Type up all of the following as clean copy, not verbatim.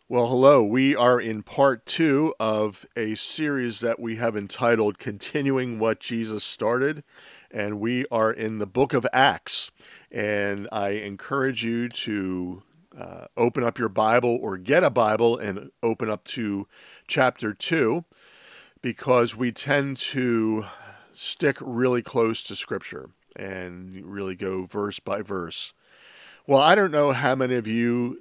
Well, hello. We are in part two of a series that we have entitled Continuing What Jesus Started, and we are in the book of Acts. And I encourage you to open up your Bible or get a Bible and open up to chapter 2 because we tend to stick really close to Scripture and really go verse by verse. Well, I don't know how many of you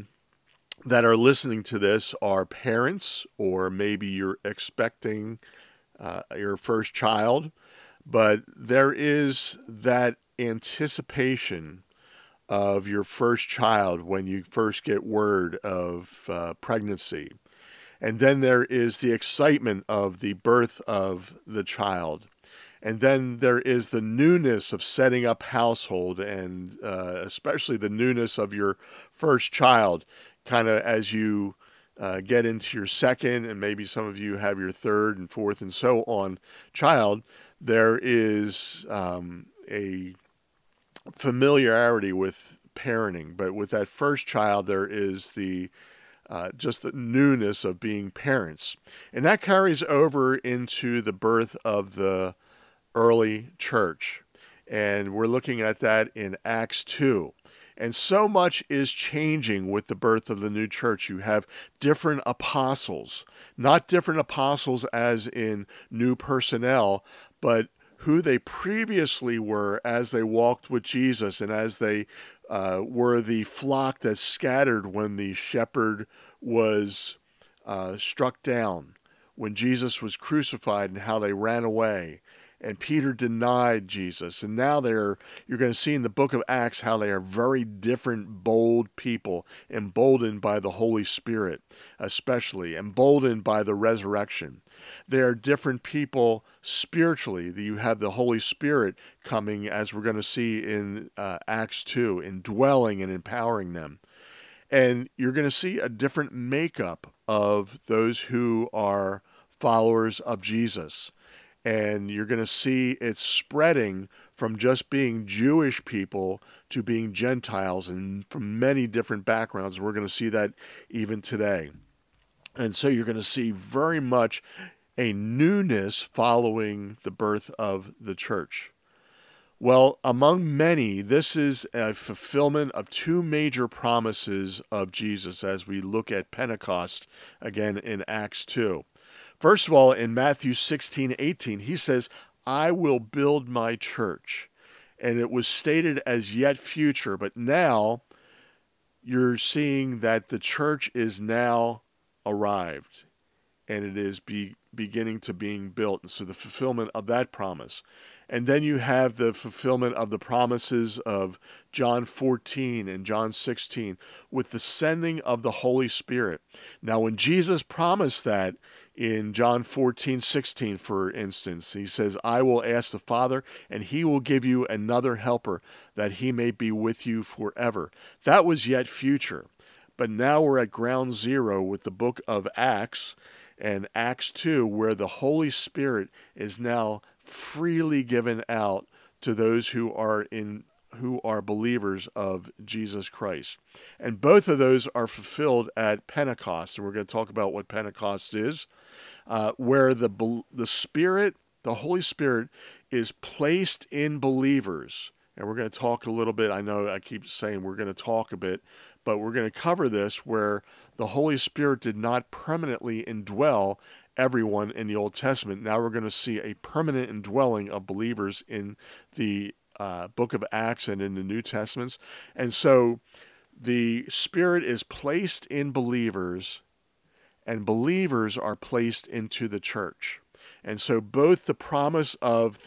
that are listening to this are parents, or maybe you're expecting your first child, but there is that anticipation of your first child when you first get word of pregnancy. And then there is the excitement of the birth of the child. And then there is the newness of setting up household, and especially the newness of your first child, kind of as you get into your second, and maybe some of you have your third and fourth and so on child. There is a familiarity with parenting, but with that first child, there is just the newness of being parents, and that carries over into the birth of the early church. And we're looking at that in Acts 2. And so much is changing with the birth of the new church. You have different apostles, not different apostles as in new personnel, but who they previously were as they walked with Jesus and as they were the flock that scattered when the shepherd was struck down, when Jesus was crucified, and how they ran away. And Peter denied Jesus. And now you're going to see in the book of Acts how they are very different, bold people, emboldened by the Holy Spirit, especially, emboldened by the resurrection. They are different people spiritually. You have the Holy Spirit coming, as we're going to see in Acts 2, indwelling and empowering them. And you're going to see a different makeup of those who are followers of Jesus. And you're going to see it spreading from just being Jewish people to being Gentiles, and from many different backgrounds. We're going to see that even today. And so you're going to see very much a newness following the birth of the church. Well, among many, this is a fulfillment of two major promises of Jesus as we look at Pentecost again in Acts 2. First of all, in Matthew 16:18, he says, I will build my church. And it was stated as yet future, but now you're seeing that the church is now arrived, and it is beginning to being built. And so the fulfillment of that promise. And then you have the fulfillment of the promises of John 14 and John 16 with the sending of the Holy Spirit. Now, when Jesus promised that in John 14:16, for instance, he says, I will ask the Father, and he will give you another helper, that he may be with you forever. That was yet future. But now we're at ground zero with the book of Acts and Acts 2, where the Holy Spirit is now freely given out to those who are believers of Jesus Christ. And both of those are fulfilled at Pentecost. And we're going to talk about what Pentecost is, where the Spirit, the Holy Spirit, is placed in believers. And we're going to talk a little bit. I know I keep saying we're going to talk a bit, but we're going to cover this where the Holy Spirit did not permanently indwell everyone in the Old Testament. Now we're going to see a permanent indwelling of believers in the book of Acts and in the New Testaments. And so the Spirit is placed in believers, and believers are placed into the church. And so both the promise of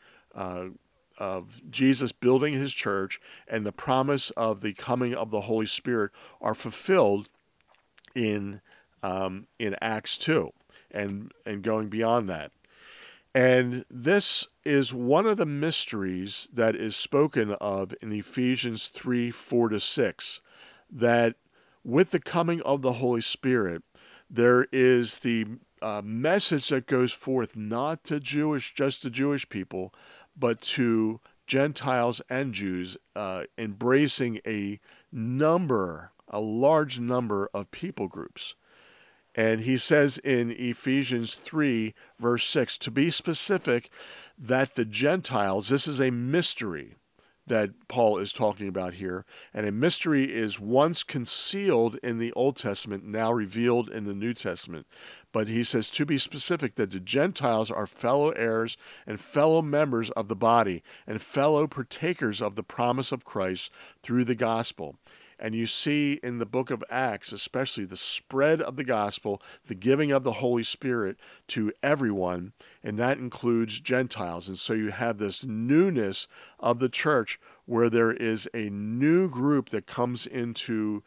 Jesus building his church and the promise of the coming of the Holy Spirit are fulfilled in Acts 2 and going beyond that. And this is one of the mysteries that is spoken of in Ephesians 3:4-6, that with the coming of the Holy Spirit, there is the message that goes forth not to just to Jewish people, but to Gentiles and Jews, embracing a number a large number of people groups. And he says in Ephesians 3, verse 6, to be specific, that the Gentiles, this is a mystery that Paul is talking about here, and a mystery is once concealed in the Old Testament, now revealed in the New Testament. But he says to be specific, that the Gentiles are fellow heirs and fellow members of the body and fellow partakers of the promise of Christ through the gospel. And you see in the book of Acts, especially the spread of the gospel, the giving of the Holy Spirit to everyone, and that includes Gentiles. And so you have this newness of the church where there is a new group that comes into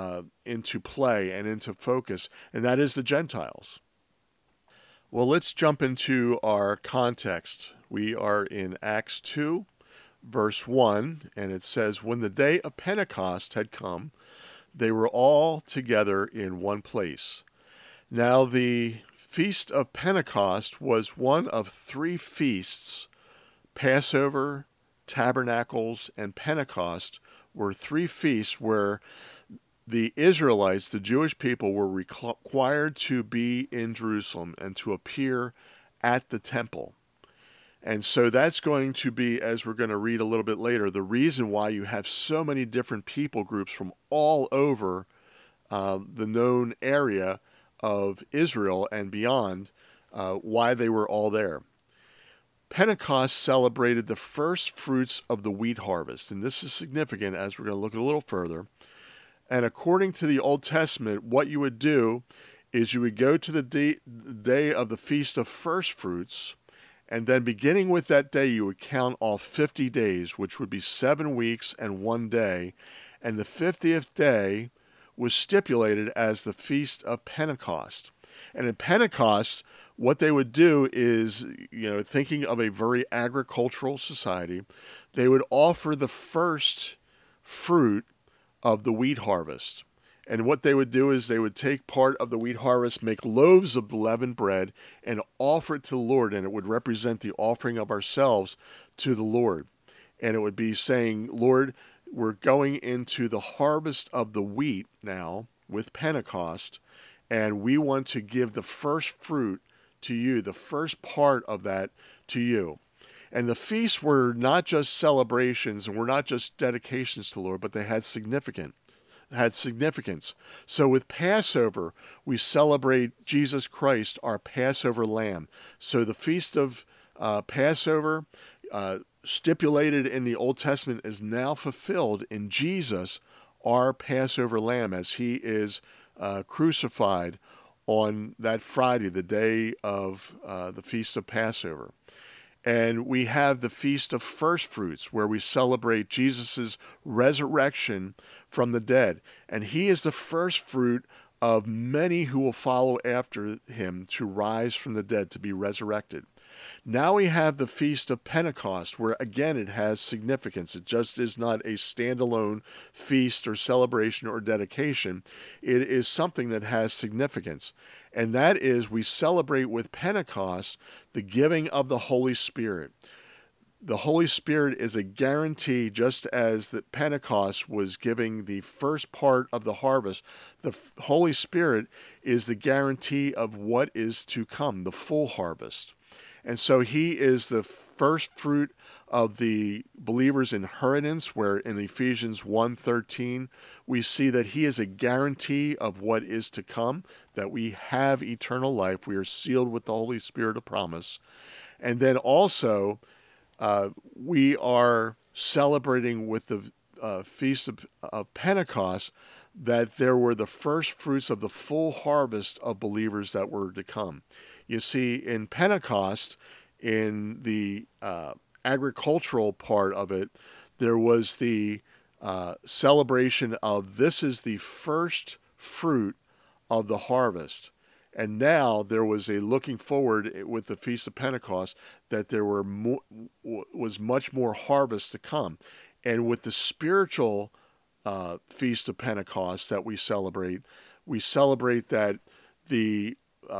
play and into focus, and that is the Gentiles. Well, let's jump into our context. We are in Acts 2. Verse 1, and it says, when the day of Pentecost had come, they were all together in one place. Now the feast of Pentecost was one of three feasts. Passover, Tabernacles, and Pentecost were three feasts where the Israelites, the Jewish people, were required to be in Jerusalem and to appear at the temple. And so that's going to be, as we're going to read a little bit later, the reason why you have so many different people groups from all over the known area of Israel and beyond, why they were all there. Pentecost celebrated the first fruits of the wheat harvest, and this is significant as we're going to look a little further. And according to the Old Testament, what you would do is you would go to the day of the Feast of First Fruits, and then beginning with that day, you would count all 50 days, which would be 7 weeks and 1 day. And the 50th day was stipulated as the Feast of Pentecost. And in Pentecost, what they would do is, thinking of a very agricultural society, they would offer the first fruit of the wheat harvest. And what they would do is they would take part of the wheat harvest, make loaves of the leavened bread, and offer it to the Lord. And it would represent the offering of ourselves to the Lord. And it would be saying, Lord, we're going into the harvest of the wheat now with Pentecost, and we want to give the first fruit to you, the first part of that to you. And the feasts were not just celebrations and were not just dedications to the Lord, but they had significance. So with Passover, we celebrate Jesus Christ, our Passover lamb. So the feast of Passover, stipulated in the Old Testament, is now fulfilled in Jesus, our Passover lamb, as he is crucified on that Friday, the day of the feast of Passover. And we have the Feast of First Fruits, where we celebrate Jesus' resurrection from the dead. And he is the first fruit of many who will follow after him to rise from the dead, to be resurrected. Now we have the Feast of Pentecost, where again it has significance. It just is not a standalone feast or celebration or dedication. It is something that has significance. And that is, we celebrate with Pentecost the giving of the Holy Spirit. The Holy Spirit is a guarantee, just as that Pentecost was giving the first part of the harvest. The Holy Spirit is the guarantee of what is to come, the full harvest. And so he is the first fruit of the believers' inheritance, where in Ephesians 1:13 we see that he is a guarantee of what is to come, that we have eternal life. We are sealed with the Holy Spirit of promise. And then also we are celebrating with the Feast of Pentecost that there were the first fruits of the full harvest of believers that were to come. You see, in Pentecost, in the agricultural part of it, there was the celebration of this is the first fruit of the harvest. And now there was a looking forward with the Feast of Pentecost that there was much more harvest to come. And with the spiritual Feast of Pentecost that we celebrate that the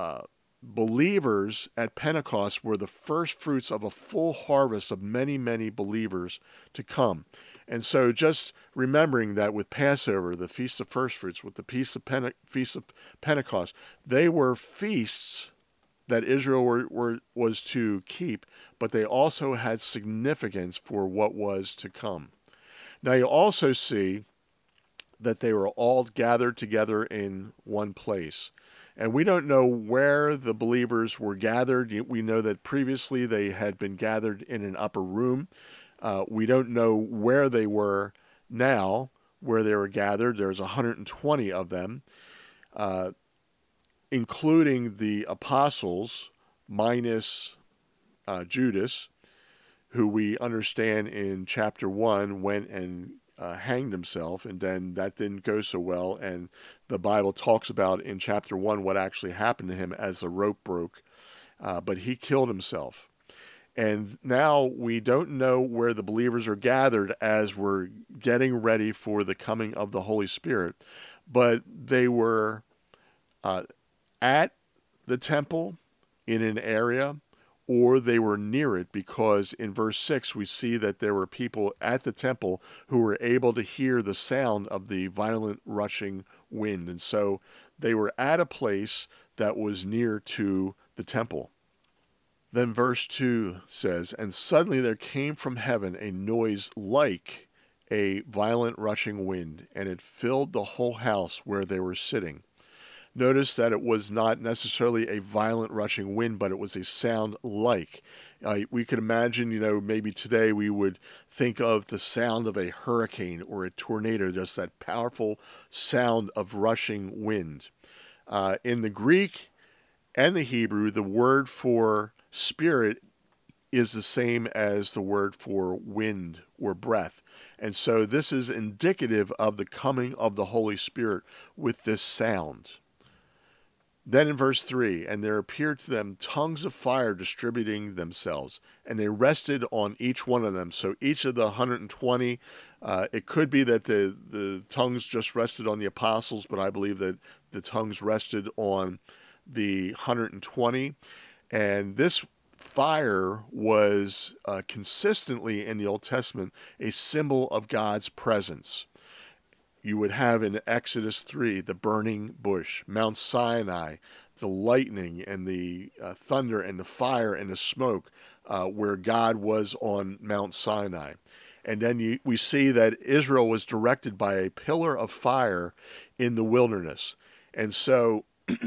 believers at Pentecost were the first fruits of a full harvest of many, many believers to come. And so just remembering that with Passover, the Feast of First Fruits, with the Feast of Pentecost, they were feasts that Israel was to keep, but they also had significance for what was to come. Now you also see that they were all gathered together in one place. And we don't know where the believers were gathered. We know that previously they had been gathered in an upper room. We don't know where they were now, where they were gathered. There's 120 of them, including the apostles, minus Judas, who we understand in chapter 1 went and hanged himself, and then that didn't go so well. And the Bible talks about in chapter 1 what actually happened to him as the rope broke, but he killed himself. And now we don't know where the believers are gathered as we're getting ready for the coming of the Holy Spirit, but they were at the temple in an area, or they were near it, because in verse 6 we see that there were people at the temple who were able to hear the sound of the violent rushing wind. And so they were at a place that was near to the temple. Then verse 2 says, "And suddenly there came from heaven a noise like a violent rushing wind, and it filled the whole house where they were sitting." Notice that it was not necessarily a violent rushing wind, but it was a sound like. We could imagine, maybe today we would think of the sound of a hurricane or a tornado, just that powerful sound of rushing wind. In the Greek and the Hebrew, the word for spirit is the same as the word for wind or breath. And so this is indicative of the coming of the Holy Spirit with this sound. Then in verse 3, "And there appeared to them tongues of fire distributing themselves, and they rested on each one of them." So each of the 120, it could be that the tongues just rested on the apostles, but I believe that the tongues rested on the 120. And this fire was consistently in the Old Testament a symbol of God's presence. You would have in Exodus 3 the burning bush, Mount Sinai, the lightning and the thunder and the fire and the smoke, where God was on Mount Sinai. And then we see that Israel was directed by a pillar of fire in the wilderness. And so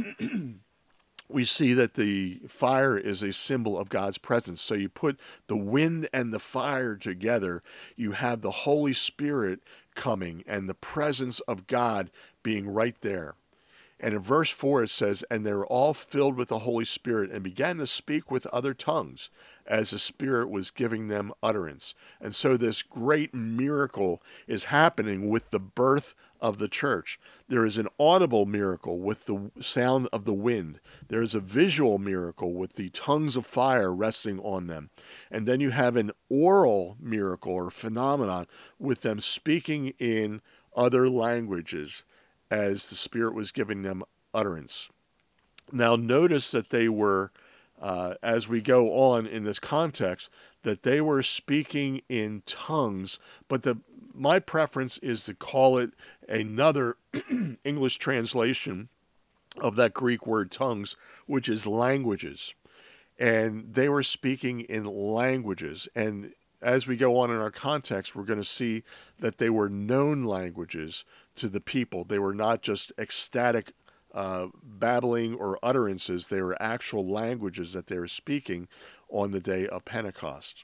we see that the fire is a symbol of God's presence. So you put the wind and the fire together, you have the Holy Spirit coming and the presence of God being right there. And in verse 4 it says, "And they were all filled with the Holy Spirit and began to speak with other tongues as the Spirit was giving them utterance." And so this great miracle is happening with the birth of the church. There is an audible miracle with the sound of the wind. There is a visual miracle with the tongues of fire resting on them. And then you have an oral miracle or phenomenon with them speaking in other languages as the Spirit was giving them utterance. Now notice that they were, as we go on in this context, that they were speaking in tongues, but my preference is to call it another English translation of that Greek word tongues, which is languages. And they were speaking in languages. And as we go on in our context, we're going to see that they were known languages to the people. They were not just ecstatic babbling or utterances. They were actual languages that they were speaking on the day of Pentecost.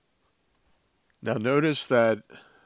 Now notice that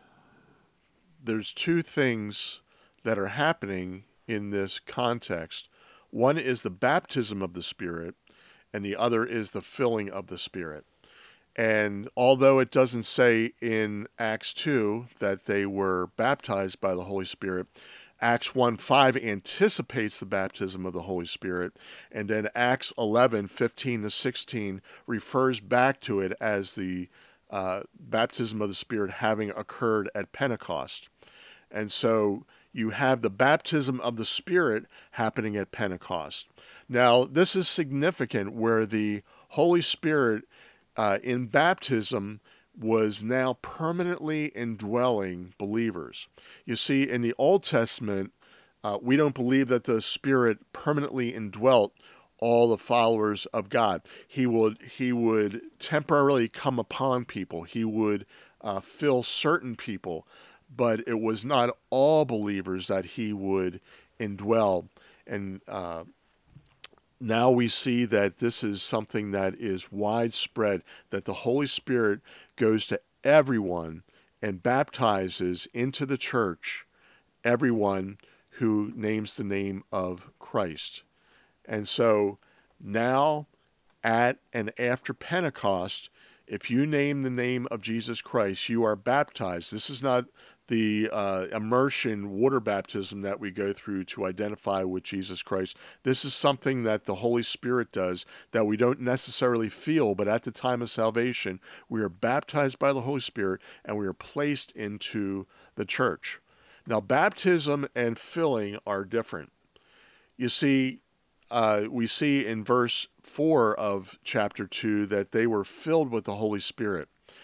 there's two things that are happening in this context. One is the baptism of the Spirit, and the other is the filling of the Spirit. And although it doesn't say in Acts 2 that they were baptized by the Holy Spirit, Acts 1:5 anticipates the baptism of the Holy Spirit, and then Acts 11:15-16 refers back to it as the baptism of the Spirit having occurred at Pentecost. And so you have the baptism of the Spirit happening at Pentecost. Now, this is significant where the Holy Spirit in baptism was now permanently indwelling believers. You see, in the Old Testament, we don't believe that the Spirit permanently indwelt all the followers of God. He would temporarily come upon people. He would fill certain people, but it was not all believers that he would indwell. And now we see that this is something that is widespread, that the Holy Spirit goes to everyone and baptizes into the church everyone who names the name of Christ. And so now, at and after Pentecost, if you name the name of Jesus Christ, you are baptized. This is not the immersion water baptism that we go through to identify with Jesus Christ. This is something that the Holy Spirit does that we don't necessarily feel, but at the time of salvation, we are baptized by the Holy Spirit and we are placed into the church. Now, baptism and filling are different. You see, we see in verse 4 of chapter 2 that they were filled with the Holy Spirit.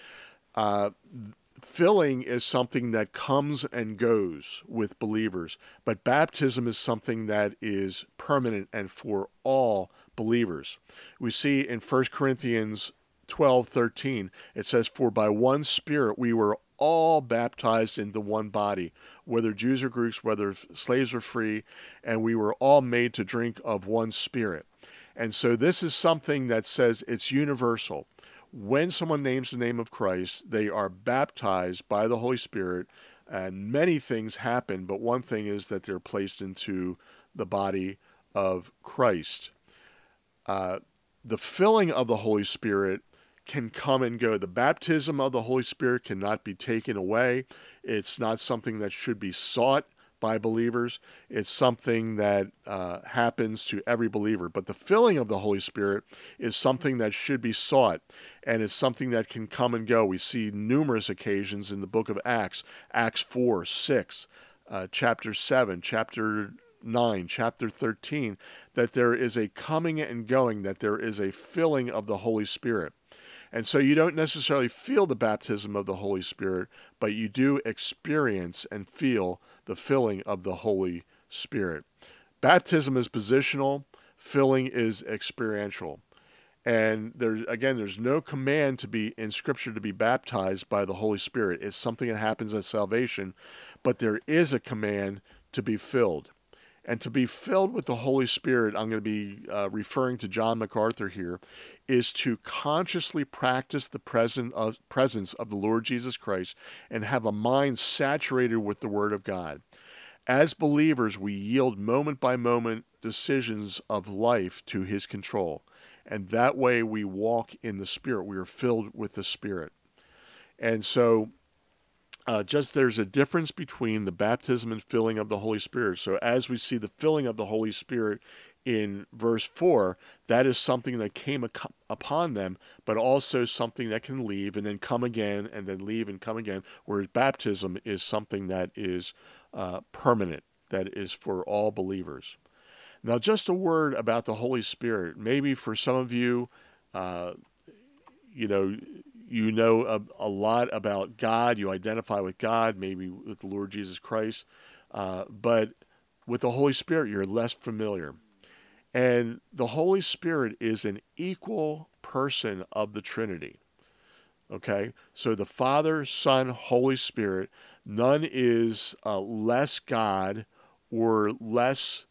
Filling is something that comes and goes with believers, but baptism is something that is permanent and for all believers. We see in 1 Corinthians 12:13, it says, "For by one Spirit we were all baptized into one body, whether Jews or Greeks, whether slaves or free, and we were all made to drink of one Spirit." And so this is something that says it's universal. When someone names the name of Christ, they are baptized by the Holy Spirit, and many things happen, but one thing is that they're placed into the body of Christ. The filling of the Holy Spirit can come and go. The baptism of the Holy Spirit cannot be taken away. It's not something that should be sought by believers. It's something that happens to every believer. But the filling of the Holy Spirit is something that should be sought, and it's something that can come and go. We see numerous occasions in the book of Acts, Acts 4, 6, chapter 7, chapter 9, chapter 13, that there is a coming and going, that there is a filling of the Holy Spirit. And so you don't necessarily feel the baptism of the Holy Spirit, but you do experience and feel the filling of the Holy Spirit. Baptism is positional, filling is experiential. And there's no command to be in Scripture to be baptized by the Holy Spirit. It's something that happens at salvation, but there is a command to be filled. And to be filled with the Holy Spirit, I'm going to be referring to John MacArthur here, is to consciously practice the presence of the Lord Jesus Christ and have a mind saturated with the Word of God. As believers, we yield moment by moment decisions of life to His control. And that way we walk in the Spirit. We are filled with the Spirit. And so there's a difference between the baptism and filling of the Holy Spirit. So as we see the filling of the Holy Spirit in verse 4, that is something that came upon them, but also something that can leave and then come again and then leave and come again, whereas baptism is something that is permanent, that is for all believers. Now, just a word about the Holy Spirit. Maybe for some of you, you know a lot about God, you identify with God, maybe with the Lord Jesus Christ, but with the Holy Spirit, you're less familiar. And the Holy Spirit is an equal person of the Trinity. Okay? So the Father, Son, Holy Spirit, none is less God or less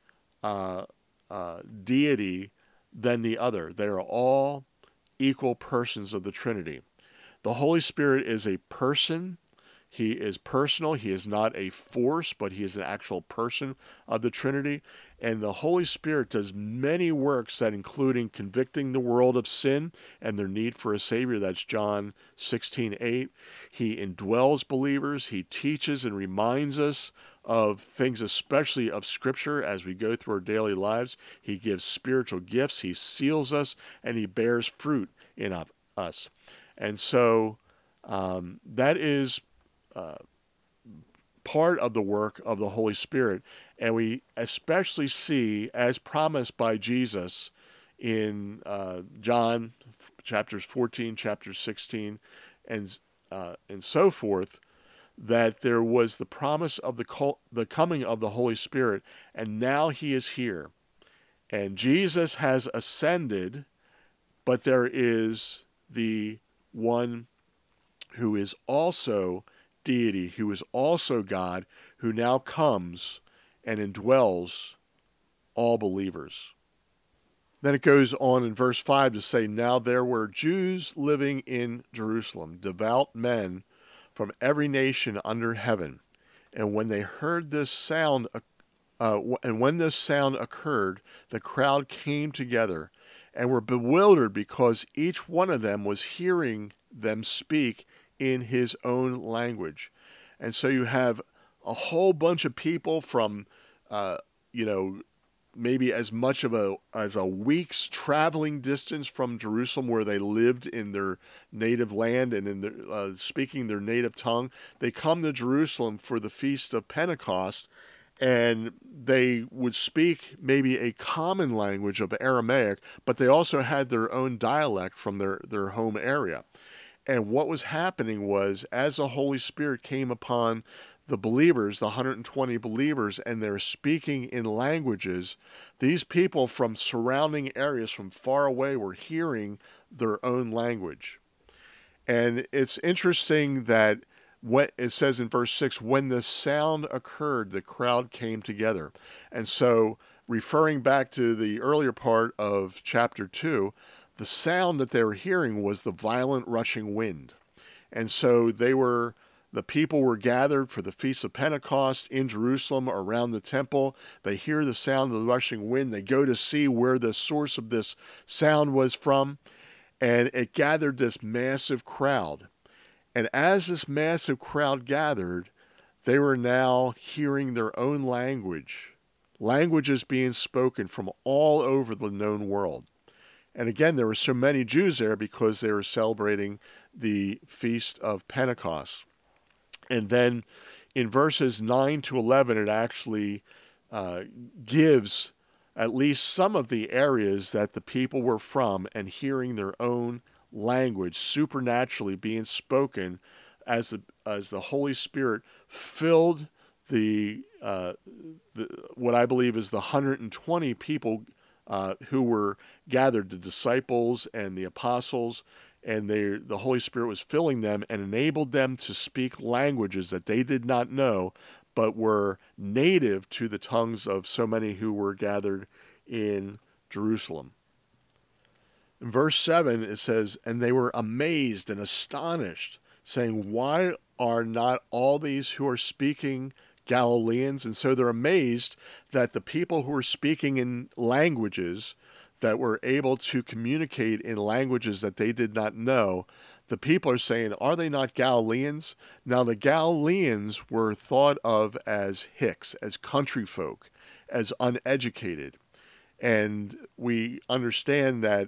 deity than the other. They are all equal persons of the Trinity. The Holy Spirit is a person. He is personal. He is not a force, but he is an actual person of the Trinity. And the Holy Spirit does many works that including convicting the world of sin and their need for a Savior. That's John 16:8. He indwells believers. He teaches and reminds us of things, especially of Scripture, as we go through our daily lives. He gives spiritual gifts. He seals us, and he bears fruit in us. And so that is part of the work of the Holy Spirit. And we especially see, as promised by Jesus in John chapters 14, chapter 16, and so forth, that there was the promise of the coming of the Holy Spirit, and now he is here. And Jesus has ascended, but there is the one who is also deity, who is also God, who now comes and indwells all believers. Then it goes on in verse 5 to say, now there were Jews living in Jerusalem, devout men from every nation under heaven. And when they heard this sound, when this sound occurred, the crowd came together and were bewildered because each one of them was hearing them speak in his own language. And so you have a whole bunch of people from, maybe as much as a week's traveling distance from Jerusalem, where they lived in their native land and in their, speaking their native tongue. They come to Jerusalem for the Feast of Pentecost, and they would speak maybe a common language of Aramaic, but they also had their own dialect from their home area. And what was happening was, as the Holy Spirit came upon the believers, the 120 believers, and they're speaking in languages, these people from surrounding areas from far away were hearing their own language. And it's interesting that what it says in verse 6, when the sound occurred, the crowd came together. And so, referring back to the earlier part of chapter 2, the sound that they were hearing was the violent rushing wind. And so the people were gathered for the Feast of Pentecost in Jerusalem around the temple. They hear the sound of the rushing wind. They go to see where the source of this sound was from. And it gathered this massive crowd. And as this massive crowd gathered, they were now hearing their own languages being spoken from all over the known world. And again, there were so many Jews there because they were celebrating the Feast of Pentecost. And then in verses 9 to 11, it actually gives at least some of the areas that the people were from and hearing their own language supernaturally being spoken as the Holy Spirit filled what I believe is the 120 people who were gathered, the disciples and the apostles, and the Holy Spirit was filling them and enabled them to speak languages that they did not know, but were native to the tongues of so many who were gathered in Jerusalem. In verse 7, it says, and they were amazed and astonished, saying, why are not all these who are speaking Galileans? And so they're amazed that the people who are speaking in languages that were able to communicate in languages that they did not know, the people are saying, are they not Galileans? Now the Galileans were thought of as hicks, as country folk, as uneducated. And we understand that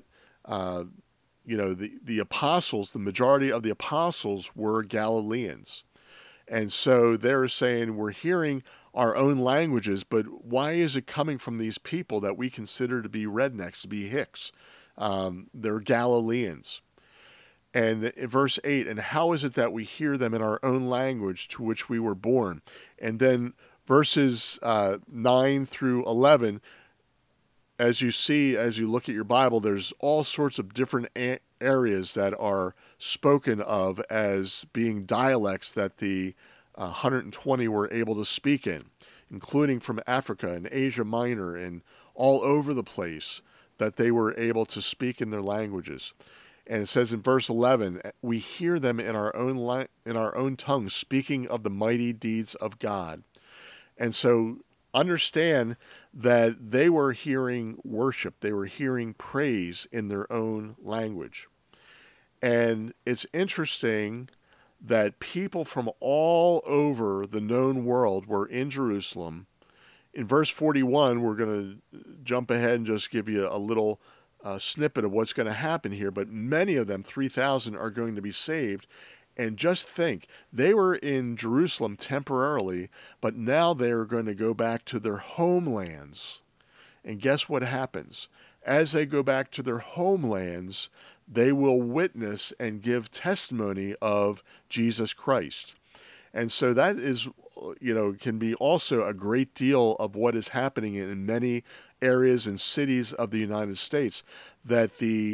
the apostles, the majority of the apostles were Galileans. And so they're saying, we're hearing our own languages, but why is it coming from these people that we consider to be rednecks, to be hicks? They're Galileans. And in verse 8, and how is it that we hear them in our own language to which we were born? And then verses 9 through 11, as you look at your Bible, there's all sorts of different areas that are spoken of as being dialects that the 120 were able to speak in, including from Africa and Asia Minor and all over the place, that they were able to speak in their languages. And it says in verse 11, we hear them in our own tongue, speaking of the mighty deeds of God. And so understand that they were hearing worship. They were hearing praise in their own language. And it's interesting that people from all over the known world were in Jerusalem. In verse 41, we're going to jump ahead and just give you a little snippet of what's going to happen here. But many of them, 3,000, are going to be saved. And just think, they were in Jerusalem temporarily, but now they're going to go back to their homelands. And guess what happens? As they go back to their homelands, they will witness and give testimony of Jesus Christ. And so that is, can be also a great deal of what is happening in many areas and cities of the United States, that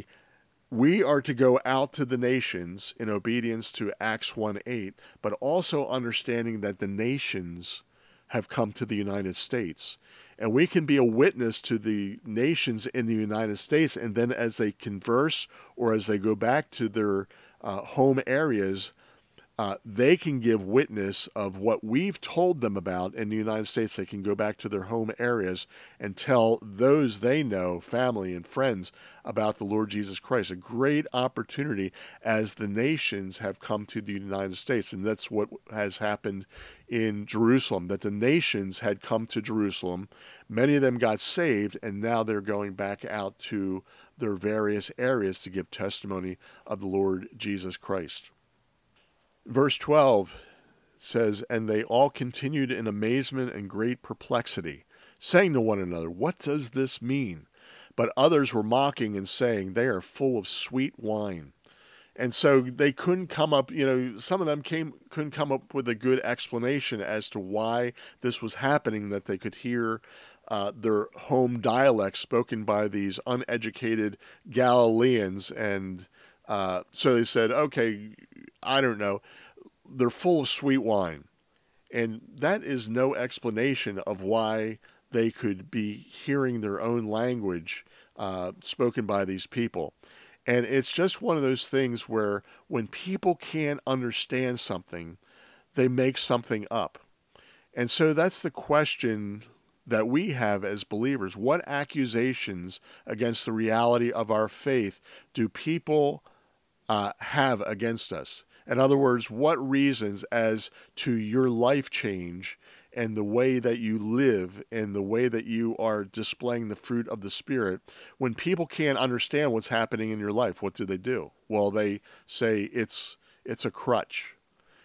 we are to go out to the nations in obedience to Acts 1:8, but also understanding that the nations have come to the United States. And we can be a witness to the nations in the United States, and then as they converse or as they go back to their home areas, they can give witness of what we've told them about in the United States. They can go back to their home areas and tell those they know, family and friends, about the Lord Jesus Christ. A great opportunity as the nations have come to the United States. And that's what has happened in Jerusalem, that the nations had come to Jerusalem. Many of them got saved, and now they're going back out to their various areas to give testimony of the Lord Jesus Christ. Verse 12 says, "And they all continued in amazement and great perplexity, saying to one another, 'What does this mean?' But others were mocking and saying, 'They are full of sweet wine.'" And so they couldn't come up, some of them couldn't come up with a good explanation as to why this was happening, that they could hear their home dialect spoken by these uneducated Galileans. And so they said, okay, I don't know, they're full of sweet wine. And that is no explanation of why they could be hearing their own language spoken by these people. And it's just one of those things where when people can't understand something, they make something up. And so that's the question that we have as believers. What accusations against the reality of our faith do people have against us? In other words, what reasons as to your life change and the way that you live and the way that you are displaying the fruit of the Spirit, when people can't understand what's happening in your life, what do? Well, they say it's a crutch.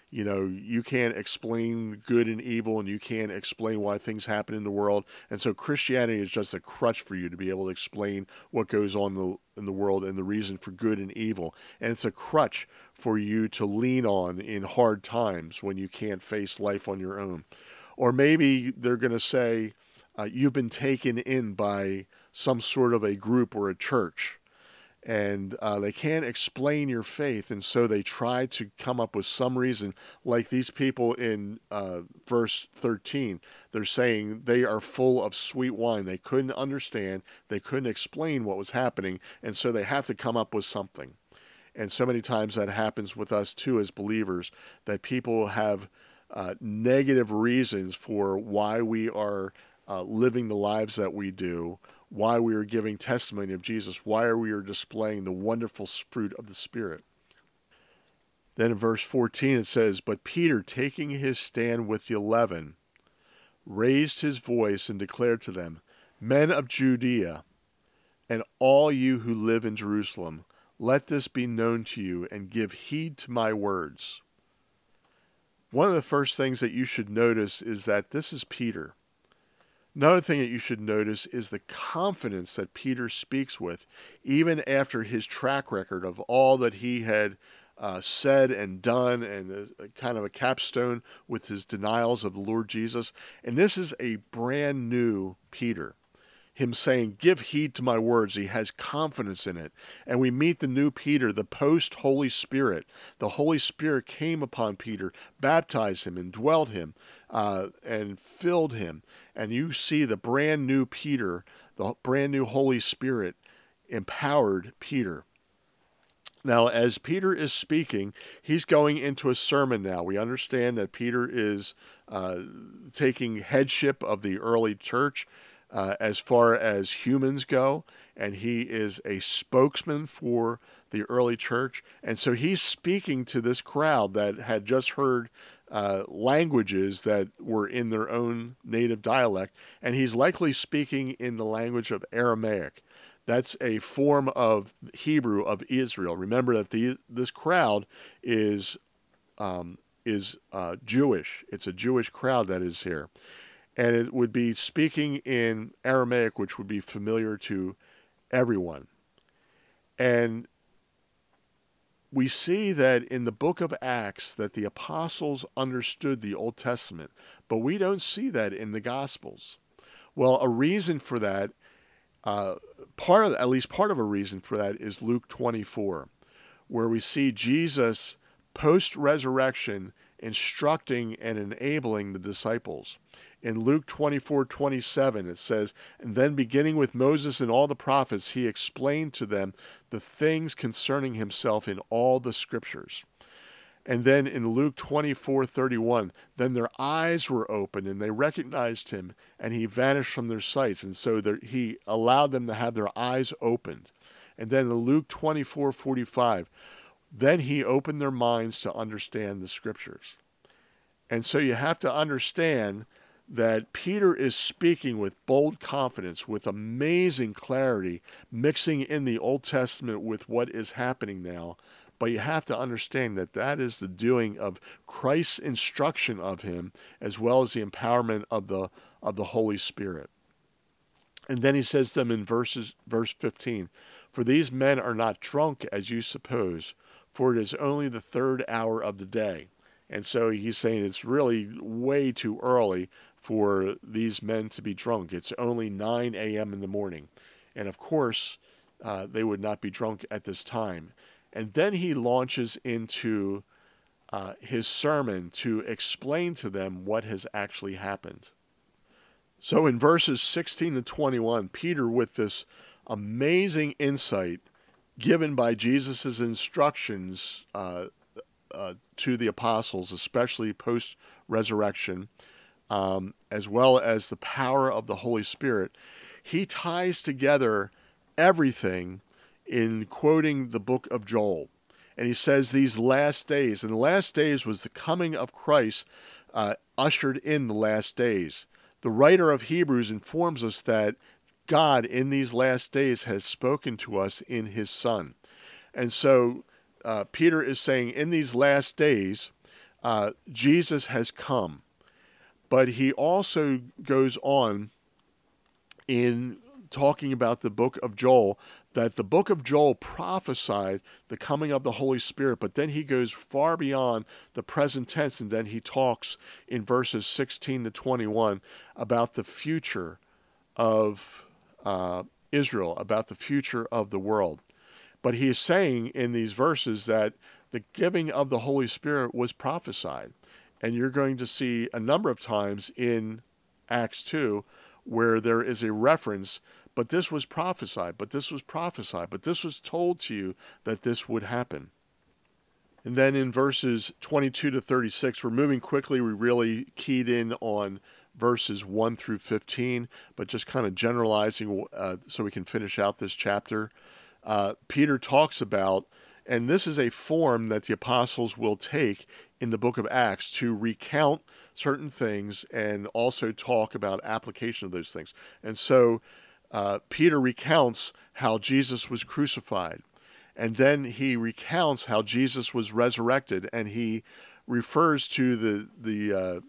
You can't explain good and evil, and you can't explain why things happen in the world. And so Christianity is just a crutch for you to be able to explain what goes on in the world and the reason for good and evil. And it's a crutch for you to lean on in hard times when you can't face life on your own. Or maybe they're going to say, you've been taken in by some sort of a group or a church, and they can't explain your faith, and so they try to come up with some reason, like these people in verse 13. They're saying they are full of sweet wine. They couldn't understand, they couldn't explain what was happening, and so they have to come up with something. And so many times that happens with us too as believers, that people have negative reasons for why we are living the lives that we do, why we are giving testimony of Jesus, why we are displaying the wonderful fruit of the Spirit. Then in verse 14 it says, "But Peter, taking his stand with the 11, raised his voice and declared to them, 'Men of Judea, and all you who live in Jerusalem, let this be known to you, and give heed to my words.'" One of the first things that you should notice is that this is Peter. Another thing that you should notice is the confidence that Peter speaks with, even after his track record of all that he had said and done, and a kind of a capstone with his denials of the Lord Jesus. And this is a brand new Peter. Him saying, "Give heed to my words." He has confidence in it. And we meet the new Peter, the post-Holy Spirit. The Holy Spirit came upon Peter, baptized him, indwelt him, and filled him. And you see the brand new Peter, the brand new Holy Spirit empowered Peter. Now, as Peter is speaking, he's going into a sermon now. We understand that Peter is taking headship of the early church as far as humans go, and he is a spokesman for the early church. And so he's speaking to this crowd that had just heard languages that were in their own native dialect, and he's likely speaking in the language of Aramaic. That's a form of Hebrew of Israel. Remember that this crowd is Jewish. It's a Jewish crowd that is here. And it would be speaking in Aramaic, which would be familiar to everyone. And we see that in the book of Acts that the apostles understood the Old Testament, but we don't see that in the Gospels. Well, a reason for that, at least part of a reason for that, is Luke 24, where we see Jesus post-resurrection instructing and enabling the disciples. In Luke 24:27, it says, "And then beginning with Moses and all the prophets, he explained to them the things concerning himself in all the scriptures." And then in Luke 24:31, then their eyes were opened and they recognized him, and he vanished from their sights. And so he allowed them to have their eyes opened. And then in Luke 24:45, then he opened their minds to understand the scriptures. And so you have to understand that Peter is speaking with bold confidence, with amazing clarity, mixing in the Old Testament with what is happening now. But you have to understand that that is the doing of Christ's instruction of him, as well as the empowerment of the Holy Spirit. And then he says to them in verse 15, "For these men are not drunk as you suppose, for it is only the third hour of the day." And so he's saying it's really way too early for these men to be drunk. It's only 9 a.m. in the morning. And of course, they would not be drunk at this time. And then he launches into his sermon to explain to them what has actually happened. So in verses 16 to 21, Peter, with this amazing insight given by Jesus' instructions to the apostles, especially post-resurrection, as well as the power of the Holy Spirit, he ties together everything in quoting the book of Joel. And he says these last days, and the last days was the coming of Christ ushered in the last days. The writer of Hebrews informs us that God in these last days has spoken to us in his Son. And so Peter is saying in these last days, Jesus has come. But he also goes on in talking about the book of Joel, that the book of Joel prophesied the coming of the Holy Spirit, but then he goes far beyond the present tense, and then he talks in verses 16 to 21 about the future of Israel, about the future of the world. But he is saying in these verses that the giving of the Holy Spirit was prophesied. And you're going to see a number of times in Acts 2 where there is a reference, but this was prophesied, but this was prophesied, but this was told to you that this would happen. And then in verses 22 to 36, we're moving quickly. We really keyed in on verses 1 through 15, but just kind of generalizing so we can finish out this chapter. Peter talks about, and this is a form that the apostles will take in the book of Acts to recount certain things and also talk about application of those things. And so Peter recounts how Jesus was crucified, and then he recounts how Jesus was resurrected, and he refers to the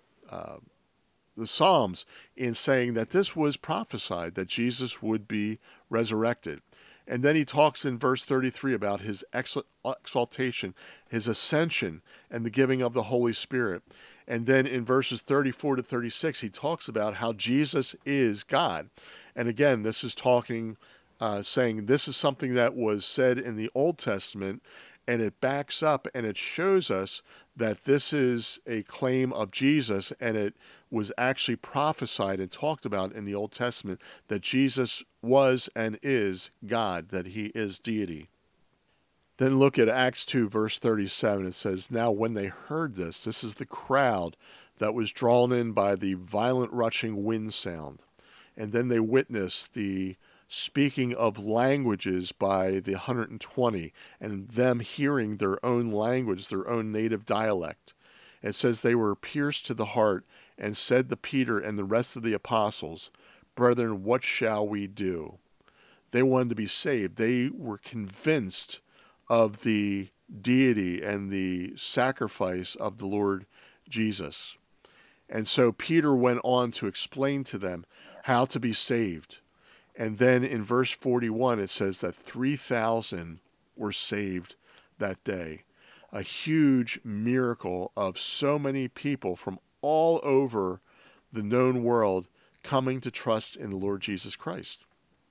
Psalms in saying that this was prophesied, that Jesus would be resurrected. And then he talks in verse 33 about his exaltation, his ascension, and the giving of the Holy Spirit. And then in verses 34 to 36, he talks about how Jesus is God. And again, this is talking, saying this is something that was said in the Old Testament, and it backs up and it shows us that this is a claim of Jesus, and it was actually prophesied and talked about in the Old Testament that Jesus was and is God, that he is deity. Then look at Acts 2, verse 37. It says, "Now when they heard this," this is the crowd that was drawn in by the violent rushing wind sound, "and then they witnessed the speaking of languages by the 120, and them hearing their own language, their own native dialect. It says they were pierced to the heart, and said to Peter and the rest of the apostles, 'Brethren, what shall we do?'" They wanted to be saved. They were convinced of the deity and the sacrifice of the Lord Jesus. And so Peter went on to explain to them how to be saved. And then in verse 41, it says that 3,000 were saved that day. A huge miracle of so many people from all over the known world coming to trust in the Lord Jesus Christ.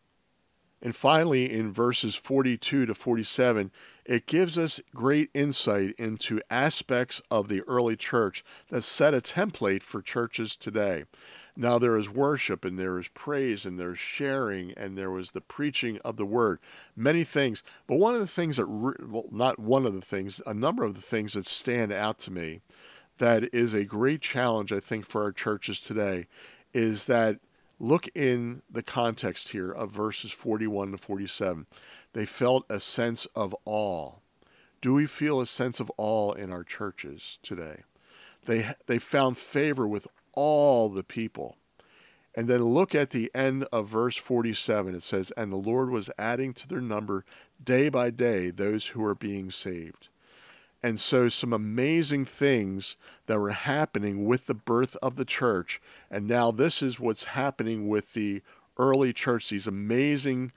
And finally, in verses 42 to 47, it gives us great insight into aspects of the early church that set a template for churches today. Now there is worship, and there is praise, and there's sharing, and there was the preaching of the word, many things. But one of the things that, not one of the things, a number of the things that stand out to me that is a great challenge, I think, for our churches today is that look in the context here of verses 41 to 47. They felt a sense of awe. Do we feel a sense of awe in our churches today? They found favor with all the people. And then look at the end of verse 47. It says, "And the Lord was adding to their number day by day those who are being saved." And so some amazing things that were happening with the birth of the church. And now this is what's happening with the early church, these amazing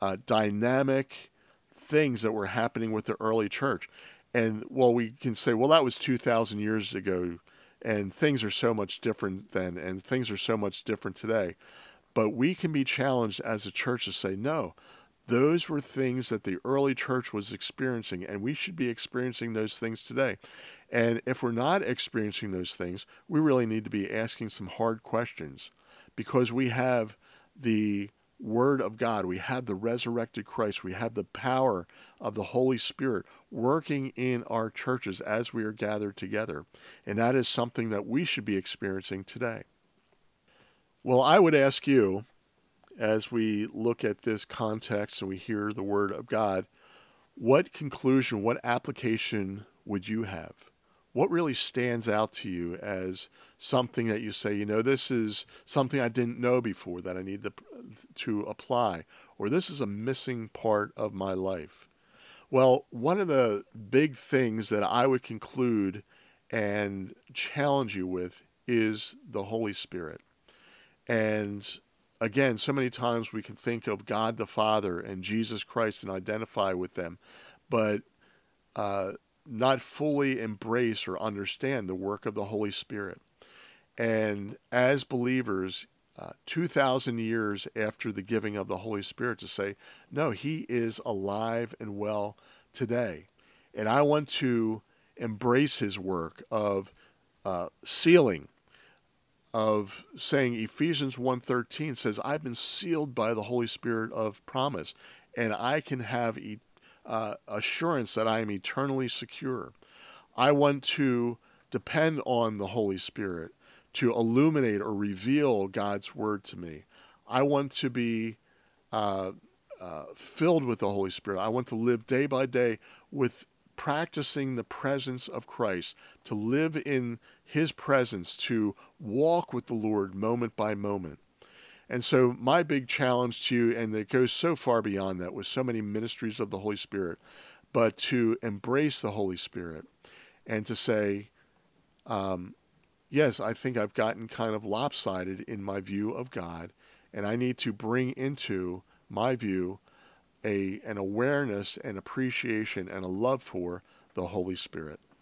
dynamic things that were happening with the early church. And well, we can say, well, that was 2,000 years ago, and things are so much different then, and things are so much different today. But we can be challenged as a church to say, no, those were things that the early church was experiencing, and we should be experiencing those things today. And if we're not experiencing those things, we really need to be asking some hard questions, because we have the Word of God, we have the resurrected Christ, we have the power of the Holy Spirit working in our churches as we are gathered together. And that is something that we should be experiencing today. Well, I would ask you, as we look at this context and we hear the Word of God, what conclusion, what application would you have? What really stands out to you as something that you say, you know, this is something I didn't know before that I need to apply, or this is a missing part of my life? Well, one of the big things that I would conclude and challenge you with is the Holy Spirit. And again, so many times we can think of God the Father and Jesus Christ and identify with them, but not fully embrace or understand the work of the Holy Spirit. And as believers, 2,000 years after the giving of the Holy Spirit, to say, no, He is alive and well today. And I want to embrace His work of sealing, of saying Ephesians 1:13 says, I've been sealed by the Holy Spirit of promise, and I can have assurance that I am eternally secure. I want to depend on the Holy Spirit to illuminate or reveal God's word to me. I want to be filled with the Holy Spirit. I want to live day by day with practicing the presence of Christ, to live in His presence, to walk with the Lord moment by moment. And so my big challenge to you, and it goes so far beyond that with so many ministries of the Holy Spirit, but to embrace the Holy Spirit and to say, yes, I think I've gotten kind of lopsided in my view of God, and I need to bring into my view an awareness and appreciation and a love for the Holy Spirit.